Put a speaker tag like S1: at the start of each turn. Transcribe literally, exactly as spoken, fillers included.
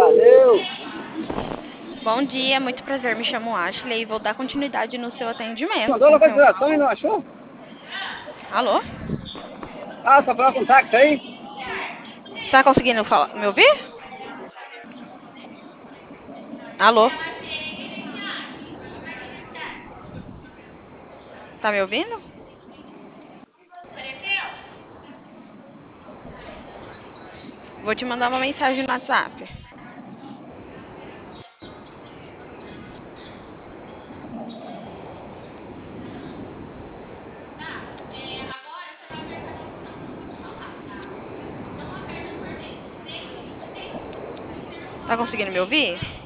S1: Valeu!
S2: Bom dia, muito prazer, me chamo Ashley e vou dar continuidade no seu atendimento
S1: Mandou a
S2: com o seu...
S1: localização e não achou?
S2: Alô?
S1: Ah, só falar com o táxi aí?
S2: Tá conseguindo falar, me ouvir? Alô? Tá me ouvindo? Vou te mandar uma mensagem no WhatsApp. Tá conseguindo me ouvir?